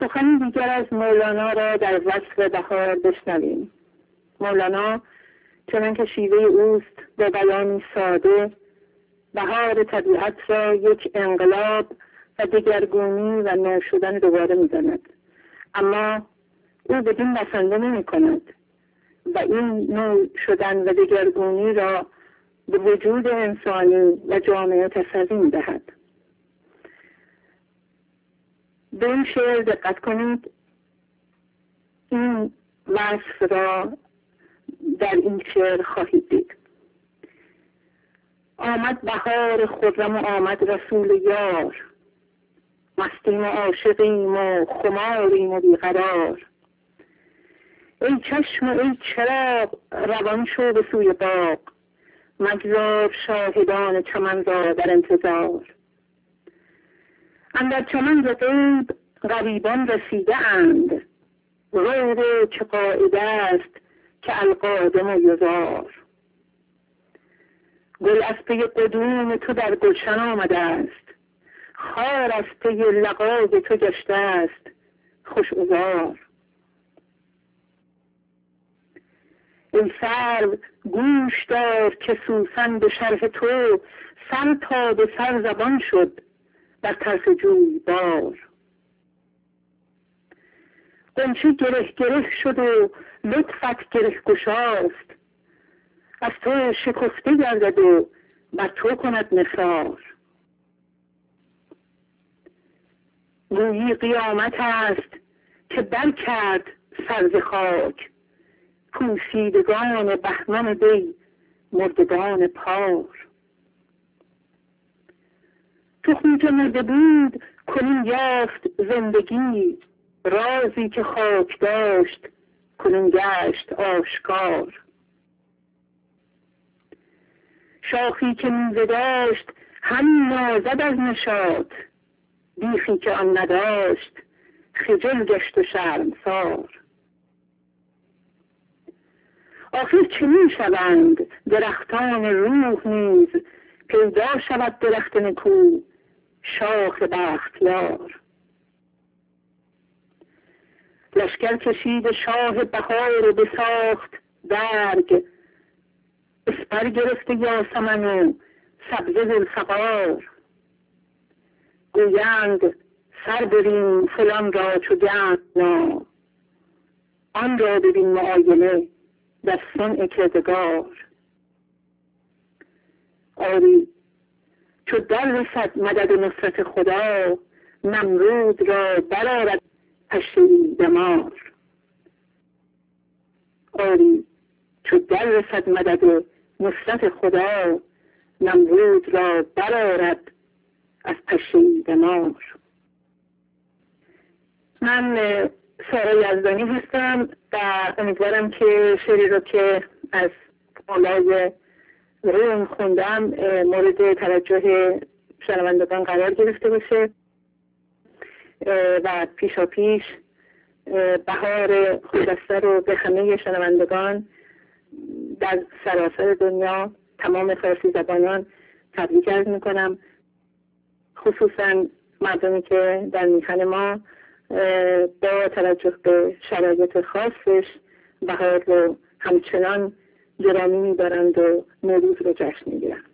سخنی دیگر از مولانا را در وصف بهار بشنویم. مولانا چنان که شیوه اوست با بیانی ساده بهار طبیعت را یک انقلاب و دگرگونی و نو شدن دوباره می‌داند، اما او بدین بسنده نمی‌کند و این نو شدن و دگرگونی را به وجود انسانی و جامعه تسری می‌دهد. به این شعر دقت کنید. این وصف را در این شعر خواهید دید. آمد بهار خرم و آمد رسول یار، مستیم و عاشقیم و خماریم و بیقرار. ای چشم و ای چراغ روان شو به سوی باغ، مگذار شاهدان چمن را در انتظار. اندر چمن ز غیب غریبان رسیده اند، رو چه قاعده است که القادم و یزار. گل از پی قدوم تو در گلشن آمده است، خار از پی لقای تو گشته است خوش عذار. ای سرو گوش دار که سوسن به شرح تو سر تا به سر زبان شد در طرف جوی بار. غنچه گره گره شد و لطفت گره گشاست، از تو شکفته گردد و بر تو کند نثار. گویی قیامت است که بر کرد سر ز خاک، پوسیدگان بهمن دی مردگان پار. تخمی که مرده بود کنون یافت زندگی، رازی که خاک داشت کنون گشت آشکار. شاخی که میوه داشت همین نازد از نشاط، بیخی که آن نداشت خجل گشت و شرمسار. آخر چنین شوند درختان روح نیز، پیدا شود درخت نکو شاخ بختیار. لشکر کشید شاه بهار و بساخت برگ، اسپر گرفته یاسمن و سبزه ذوالفقار. گویند سر بریم فلان را چو گنجنا، آن را ببین معاینه در صنع کردگار. آری چو در رسد مدد و نصرت خدا، نمرود را برآرد پشه‌ای دمار. آری چو در رسد مدد و نصرت خدا، نمرود را برآرد از پشه‌ای دمار. من سارا یزدانی هستم و امیدوارم که شعری رو که از مولای روم خوندم مورد توجه شنوندگان قرار گرفته باشه و پیشا پیش بهار خجسته رو به همه شنوندگان در سراسر دنیا، تمام فارسی زبانان تبریک عرض میکنم. خصوصا مردمی که در میهن ما با توجه به شرایط خاصش بهار رو همچنان گرامی می‌دارند و نوروز رو جشن می‌گیرند.